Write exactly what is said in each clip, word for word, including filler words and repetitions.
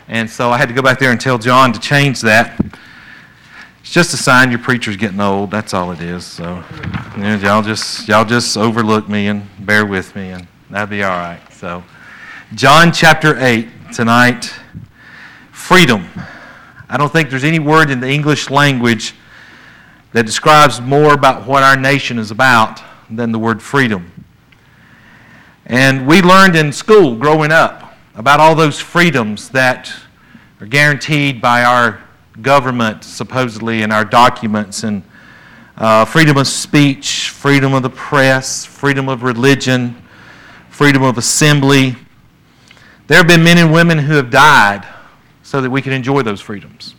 And so I had to go back there and tell John to change that. It's just a sign your preacher's getting old. That's all it is. So you know, y'all just y'all just overlook me and bear with me, and that'll be all right. So John chapter eight tonight. Freedom. I don't think there's any word in the English language that describes more about what our nation is about than the word freedom. And we learned in school growing up about all those freedoms that are guaranteed by our government, supposedly, in our documents, and uh, freedom of speech, freedom of the press, freedom of religion, freedom of assembly. There have been men and women who have died so that we can enjoy those freedoms.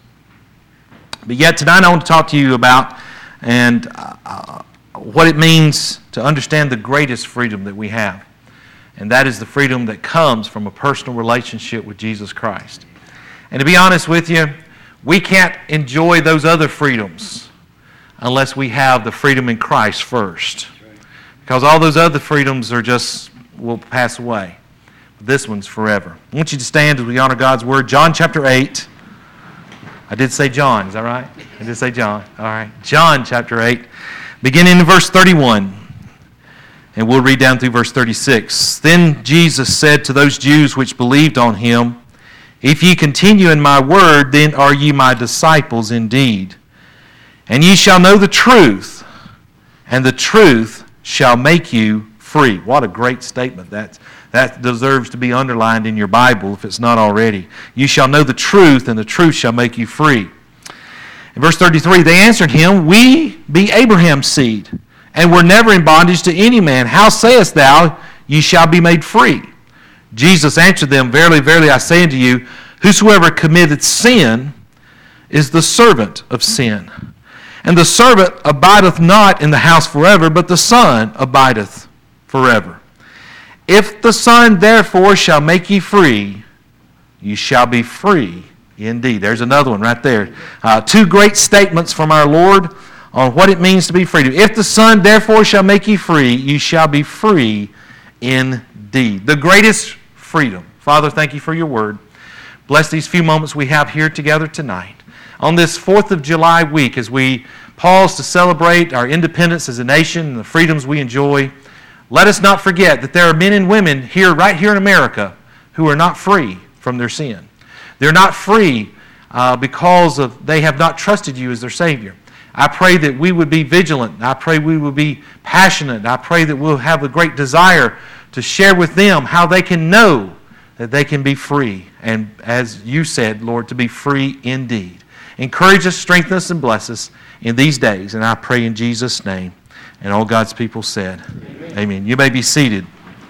But yet tonight I want to talk to you about and uh, what it means to understand the greatest freedom that we have. And that is the freedom that comes from a personal relationship with Jesus Christ. And to be honest with you, we can't enjoy those other freedoms unless we have the freedom in Christ first. Because all those other freedoms are just, will pass away. But this one's forever. I want you to stand as we honor God's Word. John chapter eight. I did say John, is that right? I did say John. All right. John chapter eight, beginning in verse thirty-one. And we'll read down through verse thirty-six. Then Jesus said to those Jews which believed on him, If ye continue in my word, then are ye my disciples indeed. And ye shall know the truth, and the truth shall make you free. What a great statement. That, that deserves to be underlined in your Bible if it's not already. You shall know the truth, and the truth shall make you free. In verse thirty-three, they answered him, We be Abraham's seed, and were never in bondage to any man. How sayest thou, ye shall be made free? Jesus answered them, Verily, verily, I say unto you, whosoever committeth sin is the servant of sin. And the servant abideth not in the house forever, but the Son abideth forever. If the Son therefore shall make ye free, you shall be free indeed. There's another one right there. Uh, two great statements from our Lord on what it means to be free. If the Son therefore shall make you free, you shall be free indeed. The greatest freedom. Father, thank you for your word. Bless these few moments we have here together tonight. On this fourth of July week, as we pause to celebrate our independence as a nation and the freedoms we enjoy, let us not forget that there are men and women here, right here in America, who are not free from their sin. They're not free uh, because of they have not trusted you as their Savior. I pray that we would be vigilant. I pray we would be passionate. I pray that we'll have a great desire to share with them how they can know that they can be free. And as you said, Lord, to be free indeed. Encourage us, strengthen us, and bless us in these days. And I pray in Jesus' name. And all God's people said, Amen. Amen. You may be seated.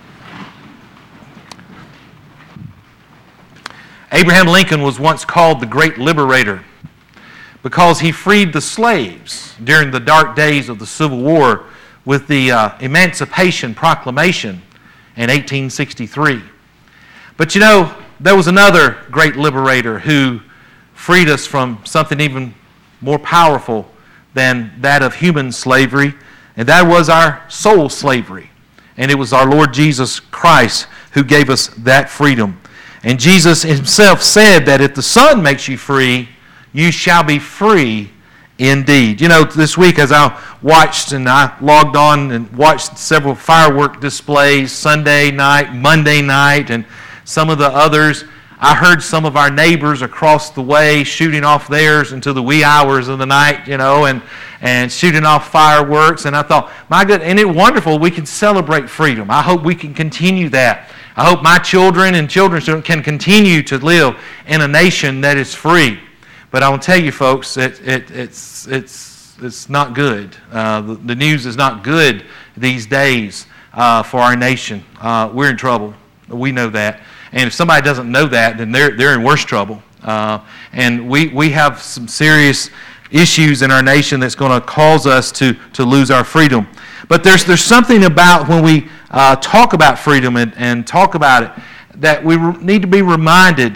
Abraham Lincoln was once called the Great Liberator because he freed the slaves during the dark days of the Civil War with the uh, Emancipation Proclamation in eighteen sixty-three. But you know, there was another great liberator who freed us from something even more powerful than that of human slavery, and that was our soul slavery. And it was our Lord Jesus Christ who gave us that freedom. And Jesus himself said that if the Son makes you free, you shall be free indeed. You know, this week as I watched and I logged on and watched several firework displays, Sunday night, Monday night, and some of the others, I heard some of our neighbors across the way shooting off theirs into the wee hours of the night, you know, and, and shooting off fireworks. And I thought, my God, isn't it wonderful we can celebrate freedom? I hope we can continue that. I hope my children and children's children can continue to live in a nation that is free. But I will tell you, folks, it, it, it's, it's, it's not good. Uh, the, the news is not good these days uh, for our nation. Uh, we're in trouble. We know that. And if somebody doesn't know that, then they're, they're in worse trouble. Uh, and we, we have some serious issues in our nation that's going to cause us to, to lose our freedom. But there's, there's something about when we uh, talk about freedom and, and talk about it that we re- need to be reminded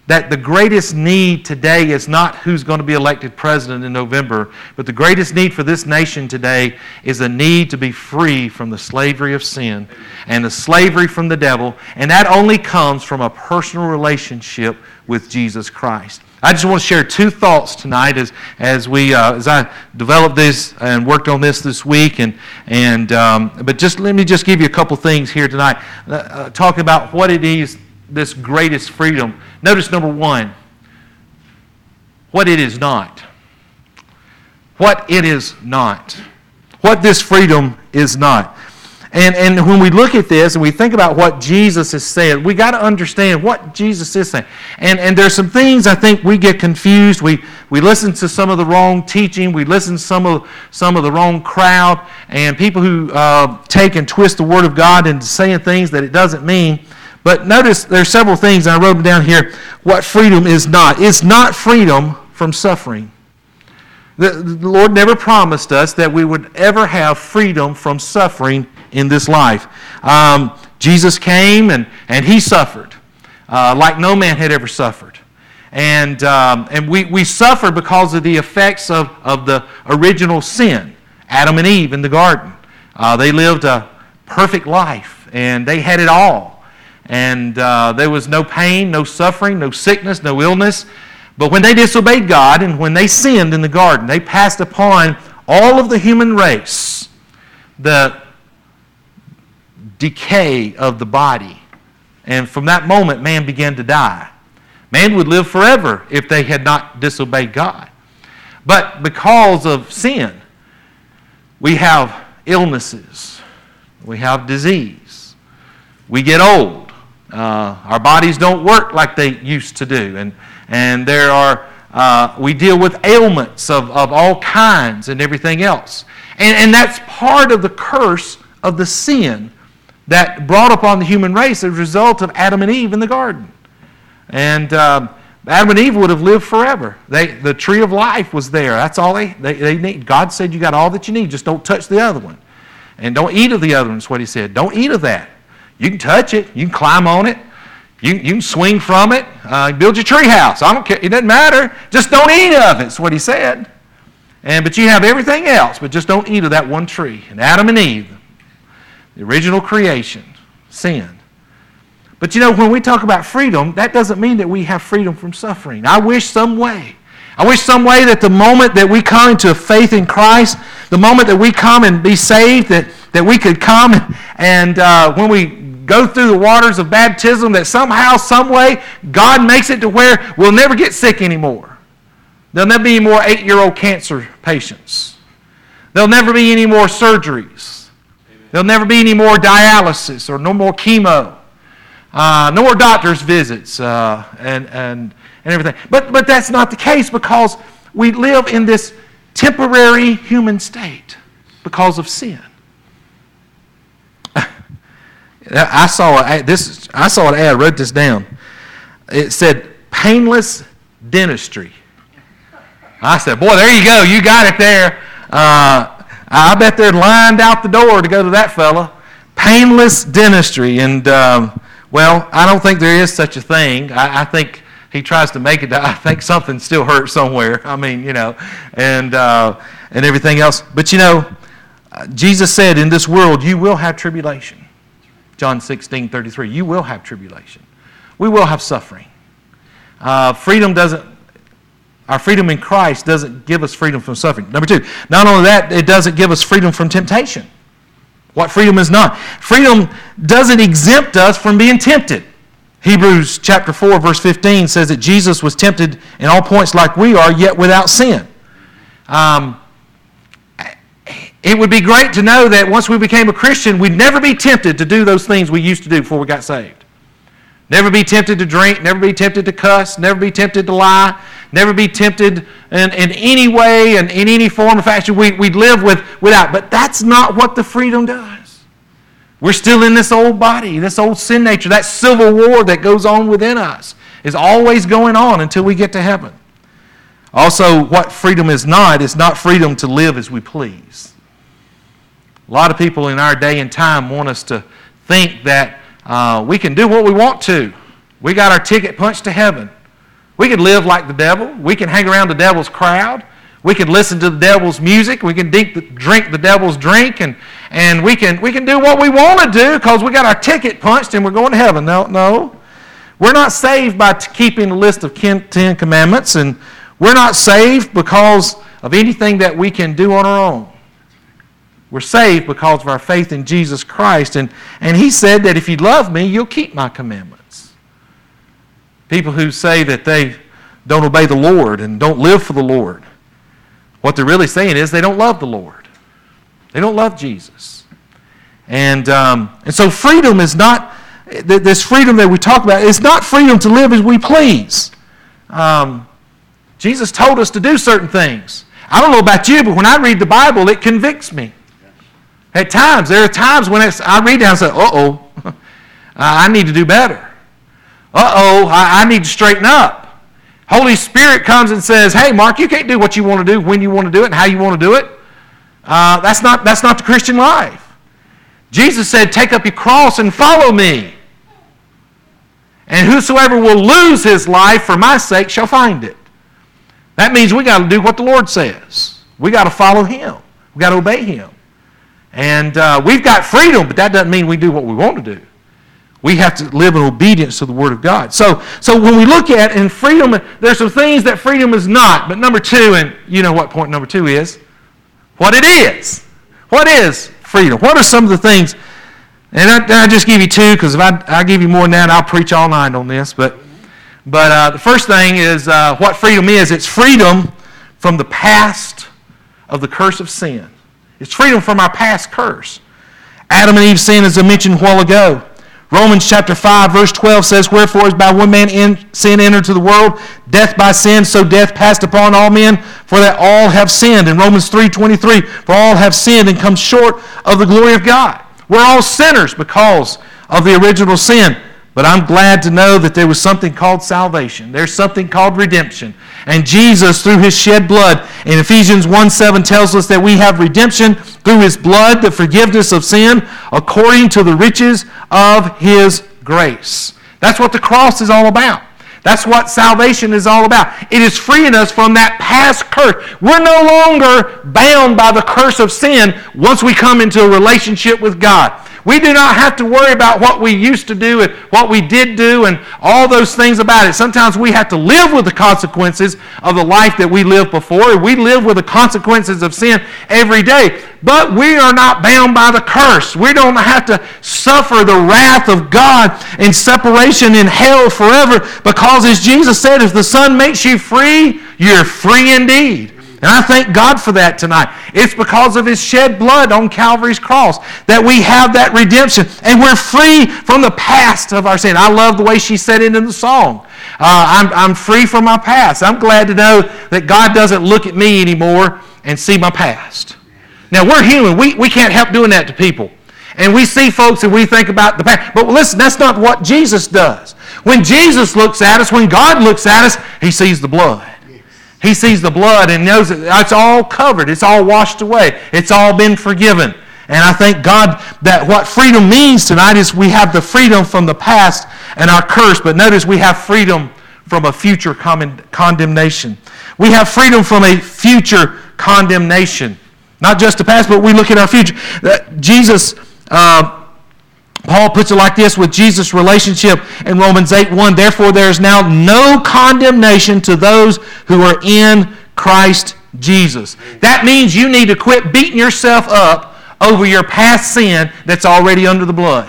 that the greatest need today is not who's going to be elected president in November, but the greatest need for this nation today is a need to be free from the slavery of sin and the slavery from the devil, and that only comes from a personal relationship with Jesus Christ. I just want to share two thoughts tonight as as we uh, as I developed this and worked on this this week, and and um, but just let me just give you a couple things here tonight, uh, uh, talking about what it is, this greatest freedom. Notice number one, what it is not. What it is not. What this freedom is not. And and when we look at this and we think about what Jesus has said, we got to understand what Jesus is saying. And and there's some things I think we get confused. We we listen to some of the wrong teaching. We listen to some of some of the wrong crowd and people who uh, take and twist the Word of God into saying things that it doesn't mean. But notice there's several things, and I wrote them down here, what freedom is not. It's not freedom from suffering. The, the Lord never promised us that we would ever have freedom from suffering in this life. Um, Jesus came and, and He suffered uh, like no man had ever suffered. And um, and we, we suffer because of the effects of, of the original sin, Adam and Eve in the garden. Uh, they lived a perfect life, and they had it all. And uh, there was no pain, no suffering, no sickness, no illness. But when they disobeyed God and when they sinned in the garden, they passed upon all of the human race the decay of the body. And from that moment, man began to die. Man would live forever if they had not disobeyed God. But because of sin, we have illnesses. We have disease. We get old. Uh, our bodies don't work like they used to do. And, and there are, uh, we deal with ailments of, of all kinds and everything else. And, and that's part of the curse of the sin that brought upon the human race as a result of Adam and Eve in the garden. And um, Adam and Eve would have lived forever. They, the tree of life was there. That's all they, they, they need. God said you got all that you need. Just don't touch the other one. And don't eat of the other one is what He said. Don't eat of that. You can touch it. You can climb on it. You, you can swing from it. Uh, build your tree house. I don't care. It doesn't matter. Just don't eat of it. That's what He said. And but you have everything else, but just don't eat of that one tree. And Adam and Eve, the original creation, sinned. But you know, when we talk about freedom, that doesn't mean that we have freedom from suffering. I wish some way. I wish some way that the moment that we come into faith in Christ, the moment that we come and be saved, that, that we could come and, and uh, when we go through the waters of baptism, that somehow, some way, God makes it to where we'll never get sick anymore. There'll never be any more eight-year-old cancer patients. There'll never be any more surgeries. There'll never be any more dialysis or no more chemo. Uh, no more doctor's visits uh, and, and, and everything. But, but that's not the case because we live in this temporary human state because of sin. I saw a, this. I saw an ad. I wrote this down. It said painless dentistry. I said, "Boy, there you go. You got it there." Uh, I bet they're lined out the door to go to that fella. Painless dentistry, and um, well, I don't think there is such a thing. I, I think he tries to make it. I think something still hurts somewhere. I mean, you know, and uh, and everything else. But you know, Jesus said, "In this world, you will have tribulation." John sixteen thirty-three. You will have tribulation. We will have suffering. Uh, freedom doesn't, our freedom in Christ doesn't give us freedom from suffering. Number two, not only that, it doesn't give us freedom from temptation. What freedom is not? Freedom doesn't exempt us from being tempted. Hebrews chapter four, verse fifteen says that Jesus was tempted in all points like we are, yet without sin. Um, It would be great to know that once we became a Christian, we'd never be tempted to do those things we used to do before we got saved. Never be tempted to drink, never be tempted to cuss, never be tempted to lie, never be tempted in, in any way and in any form or fashion we, we'd live with, without. But that's not what the freedom does. We're still in this old body, this old sin nature, that civil war that goes on within us is always going on until we get to heaven. Also, what freedom is not, is not freedom to live as we please. A lot of people in our day and time want us to think that uh, we can do what we want to. We got our ticket punched to heaven. We could live like the devil. We can hang around the devil's crowd. We can listen to the devil's music. We can drink the, drink the devil's drink, and, and we can we can do what we want to do because we got our ticket punched and we're going to heaven. No, no. We're not saved by t- keeping a list of Ten Commandments, and we're not saved because of anything that we can do on our own. We're saved because of our faith in Jesus Christ, and, and he said that if you love me, you'll keep my commandments. People who say that they don't obey the Lord and don't live for the Lord, what they're really saying is they don't love the Lord. They don't love Jesus. And um, and so freedom is not, this freedom that we talk about, it's not freedom to live as we please. Um, Jesus told us to do certain things. I don't know about you, but when I read the Bible, it convicts me. At times, there are times when it's, I read it and I say, uh-oh, I need to do better. Uh-oh, I, I need to straighten up. Holy Spirit comes and says, hey, Mark, you can't do what you want to do, when you want to do it, and how you want to do it. Uh, that's not, that's not the Christian life. Jesus said, take up your cross and follow me. And whosoever will lose his life for my sake shall find it. That means we got to do what the Lord says. We got to follow him. We got to obey him. And uh, we've got freedom, but that doesn't mean we do what we want to do. We have to live in obedience to the Word of God. So, so when we look at in freedom, there's some things that freedom is not. But number two, and you know what point number two is, what it is. What is freedom? What are some of the things? And I, I just give you two, because if I, I give you more than that, I'll preach all night on this. But, but uh, the first thing is uh, what freedom is. It's freedom from the past of the curse of sin. It's freedom from our past curse. Adam and Eve sinned, as I mentioned a while ago. Romans chapter five, verse twelve says, wherefore as by one man in, sin entered to the world, death by sin, so death passed upon all men, for that all have sinned. In Romans three twenty-three, for all have sinned and come short of the glory of God. We're all sinners because of the original sin. But I'm glad to know that there was something called salvation. There's something called redemption. And Jesus, through his shed blood, in Ephesians one seven tells us that we have redemption through his blood, the forgiveness of sin, according to the riches of his grace. That's what the cross is all about. That's what salvation is all about. It is freeing us from that past curse. We're no longer bound by the curse of sin once we come into a relationship with God. We do not have to worry about what we used to do and what we did do and all those things about it. Sometimes we have to live with the consequences of the life that we lived before. We live with the consequences of sin every day. But we are not bound by the curse. We don't have to suffer the wrath of God and separation in hell forever, because as Jesus said, if the Son makes you free, you're free indeed. And I thank God for that tonight. It's because of his shed blood on Calvary's cross that we have that redemption. And we're free from the past of our sin. I love the way she said it in the song. Uh, I'm, I'm free from my past. I'm glad to know that God doesn't look at me anymore and see my past. Now, we're human. We, we can't help doing that to people. And we see folks and we think about the past. But listen, that's not what Jesus does. When Jesus looks at us, when God looks at us, he sees the blood. He sees the blood and knows that it's all covered. It's all washed away. It's all been forgiven. And I thank God that what freedom means tonight is we have the freedom from the past and our curse. But notice we have freedom from a future condemnation. We have freedom from a future condemnation. Not just the past, but we look at our future. Jesus... Uh, Paul puts it like this with Jesus' relationship in Romans eight one. Therefore, there is now no condemnation to those who are in Christ Jesus. That means you need to quit beating yourself up over your past sin that's already under the blood.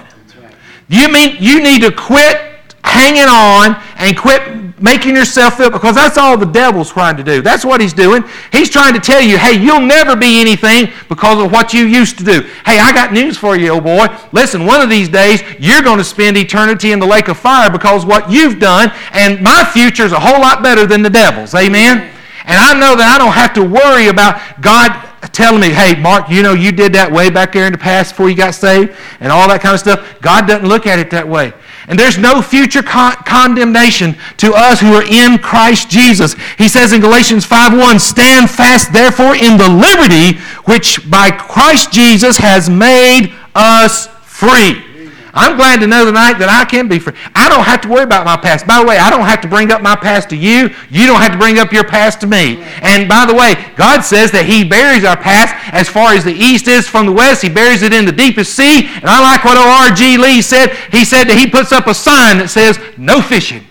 You mean you need to quit hanging on and quit making yourself feel, because that's all the devil's trying to do. That's what he's doing. He's trying to tell you, hey, you'll never be anything because of what you used to do. Hey, I got news for you, old boy. Listen, one of these days, you're going to spend eternity in the lake of fire because of what you've done, and my future is a whole lot better than the devil's. Amen? And I know that I don't have to worry about God telling me, hey, Mark, you know, you did that way back there in the past before you got saved and all that kind of stuff. God doesn't look at it that way. And there's no future con- condemnation to us who are in Christ Jesus. He says in Galatians five one, stand fast therefore in the liberty which by Christ Jesus has made us free. I'm glad to know tonight that I can be free. I don't have to worry about my past. By the way, I don't have to bring up my past to you. You don't have to bring up your past to me. And by the way, God says that He buries our past as far as the east is from the west. He buries it in the deepest sea. And I like what O R G Lee said. He said that he puts up a sign that says, no fishing.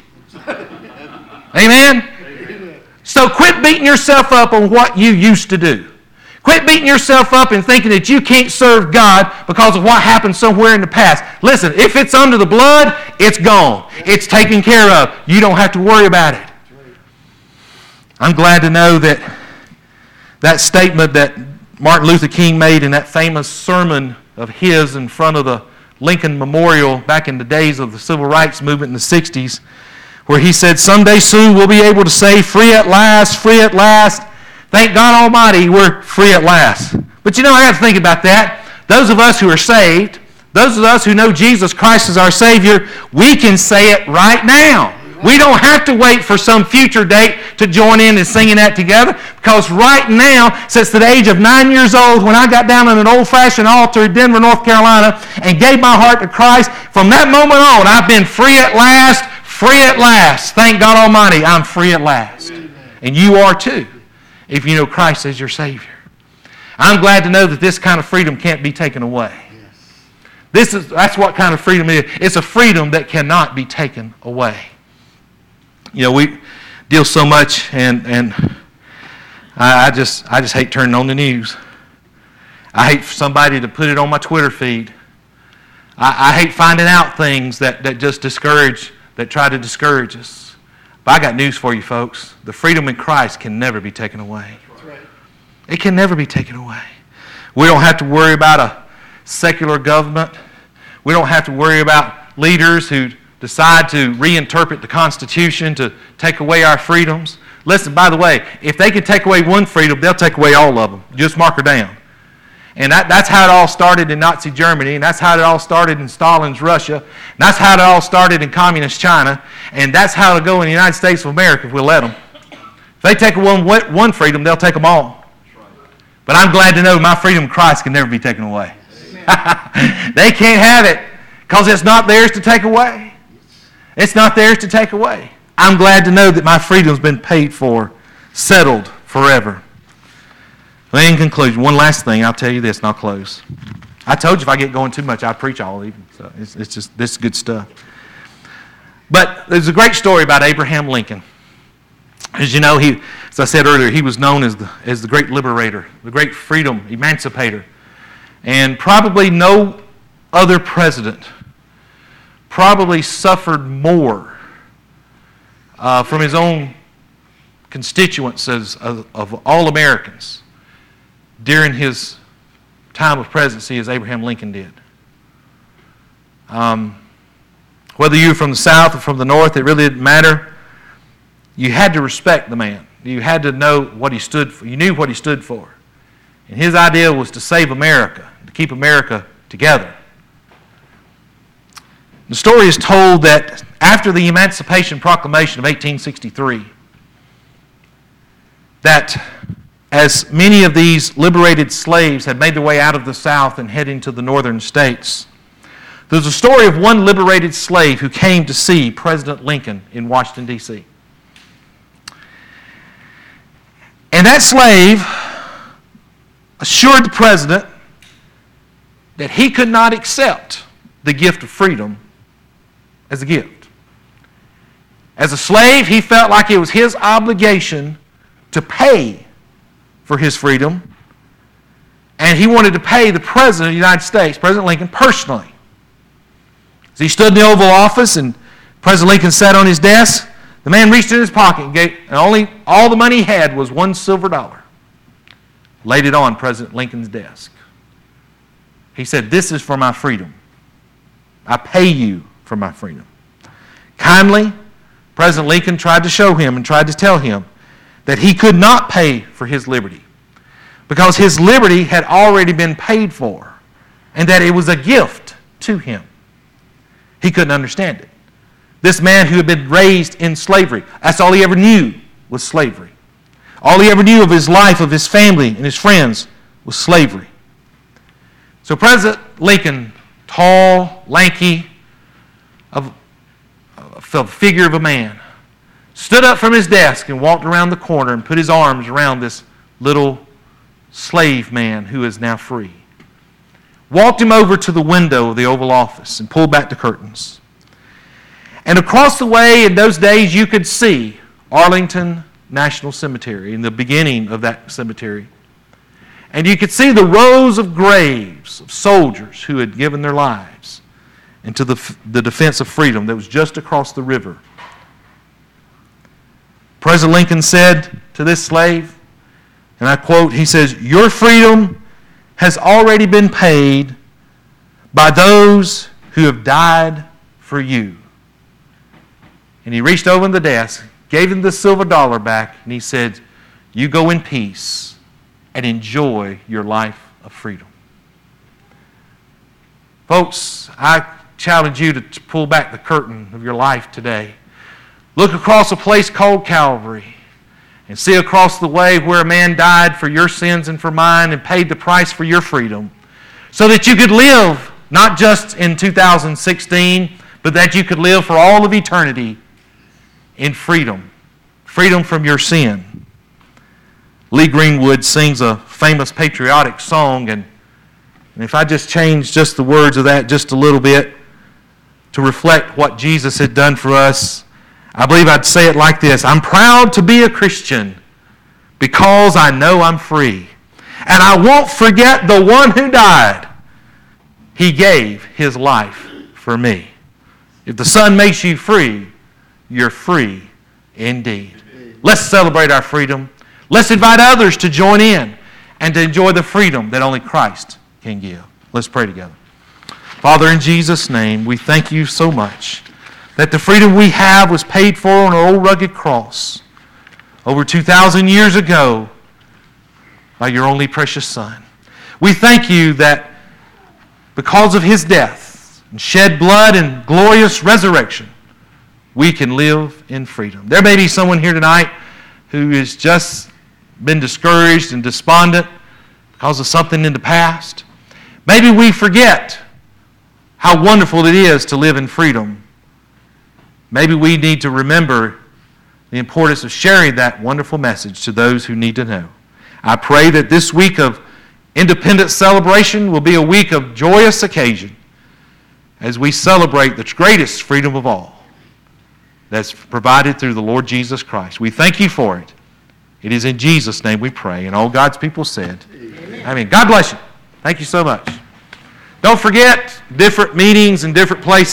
Amen? So quit beating yourself up on what you used to do. Quit beating yourself up and thinking that you can't serve God because of what happened somewhere in the past. Listen, if it's under the blood, it's gone. It's taken care of. You don't have to worry about it. I'm glad to know that that statement that Martin Luther King made in that famous sermon of his in front of the Lincoln Memorial back in the days of the Civil Rights Movement in the sixties, where he said, someday soon we'll be able to say, free at last, free at last. Thank God Almighty, we're free at last. But you know, I got to think about that. Those of us who are saved, those of us who know Jesus Christ as our Savior, we can say it right now. We don't have to wait for some future date to join in and singing that together, because right now, since the age of nine years old, when I got down on an old-fashioned altar in Denver, North Carolina, and gave my heart to Christ, from that moment on, I've been free at last, free at last. Thank God Almighty, I'm free at last. And you are too, if you know Christ as your Savior. I'm glad to know that this kind of freedom can't be taken away. This is, that's what kind of freedom it is. It's a freedom that cannot be taken away. You know, we deal so much, and and I, I just I just hate turning on the news. I hate for somebody to put it on my Twitter feed. I, I hate finding out things that, that just discourage, that try to discourage us. But I got news for you, folks. The freedom in Christ can never be taken away. That's right. It can never be taken away. We don't have to worry about a secular government. We don't have to worry about leaders who decide to reinterpret the Constitution to take away our freedoms. Listen, by the way, if they can take away one freedom, they'll take away all of them. Just mark her down. And that, that's how it all started in Nazi Germany, and that's how it all started in Stalin's Russia, and that's how it all started in Communist China, and that's how it'll go in the United States of America if we'll let them. If they take one, one freedom, they'll take them all. But I'm glad to know my freedom in Christ can never be taken away. They can't have it because it's not theirs to take away. It's not theirs to take away. I'm glad to know that my freedom's been paid for, settled forever. Well, in conclusion, one last thing, I'll tell you this and I'll close. I told you if I get going too much, I'd preach all evening. So it's, it's just, this is good stuff. But there's a great story about Abraham Lincoln. As you know, he, as I said earlier, he was known as the, as the great liberator, the great freedom emancipator. And probably no other president probably suffered more uh, from his own constituents as, of, of all Americans during his time of presidency as Abraham Lincoln did. Um, whether you were from the South or from the North, it really didn't matter. You had to respect the man. You had to know what he stood for. You knew what he stood for. And his idea was to save America, to keep America together. The story is told that after the Emancipation Proclamation of eighteen sixty-three, that as many of these liberated slaves had made their way out of the South and heading to the northern states, there's a story of one liberated slave who came to see President Lincoln in Washington, D C And that slave assured the president that he could not accept the gift of freedom as a gift. As a slave, he felt like it was his obligation to pay for his freedom, and he wanted to pay the President of the United States, President Lincoln, personally. As he stood in the Oval Office and President Lincoln sat on his desk, the man reached in his pocket and, gave, and only all the money he had was one silver dollar. Laid it on President Lincoln's desk. He said, "This is for my freedom. I pay you for my freedom." Kindly, President Lincoln tried to show him and tried to tell him that he could not pay for his liberty because his liberty had already been paid for and that it was a gift to him. He couldn't understand it. This man who had been raised in slavery, that's all he ever knew was slavery. All he ever knew of his life, of his family and his friends was slavery. So President Lincoln tall, lanky, of a figure of a man, stood up from his desk and walked around the corner and put his arms around this little slave man who is now free. Walked him over to the window of the Oval Office and pulled back the curtains. And across the way in those days you could see Arlington National Cemetery, in the beginning of that cemetery. And you could see the rows of graves of soldiers who had given their lives into the, the defense of freedom that was just across the river. President Lincoln said to this slave, and I quote, he says, "Your freedom has already been paid by those who have died for you." And he reached over in the desk, gave him the silver dollar back, and he said, "You go in peace and enjoy your life of freedom." Folks, I challenge you to pull back the curtain of your life today. Look across a place called Calvary and see across the way where a man died for your sins and for mine and paid the price for your freedom so that you could live not just in two thousand sixteen, but that you could live for all of eternity in freedom. Freedom from your sin. Lee Greenwood sings a famous patriotic song, and if I just change just the words of that just a little bit to reflect what Jesus had done for us, I believe I'd say it like this: "I'm proud to be a Christian because I know I'm free. And I won't forget the one who died. He gave his life for me." If the Son makes you free, you're free indeed. Let's celebrate our freedom. Let's invite others to join in and to enjoy the freedom that only Christ can give. Let's pray together. Father, in Jesus' name, we thank you so much that the freedom we have was paid for on an old rugged cross over two thousand years ago by your only precious Son. We thank you that because of his death and shed blood and glorious resurrection, we can live in freedom. There may be someone here tonight who has just been discouraged and despondent because of something in the past. Maybe we forget how wonderful it is to live in freedom. Maybe we need to remember the importance of sharing that wonderful message to those who need to know. I pray that this week of Independence celebration will be a week of joyous occasion as we celebrate the greatest freedom of all that's provided through the Lord Jesus Christ. We thank you for it. It is in Jesus' name we pray. And all God's people said, Amen. Amen. God bless you. Thank you so much. Don't forget, different meetings in different places.